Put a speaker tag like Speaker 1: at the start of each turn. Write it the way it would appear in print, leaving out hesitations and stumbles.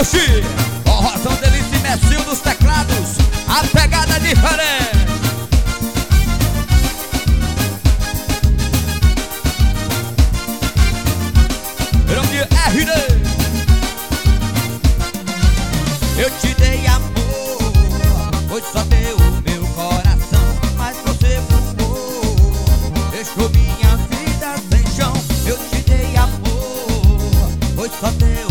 Speaker 1: curtir. Forrozão Delícia e Messil dos teclados, a pegada é diferente. Grande RD. Eu te dei amor, pois só deu o meu coração, mas você fumou, deixou minha vida sem chão. Eu te dei amor, pois só deu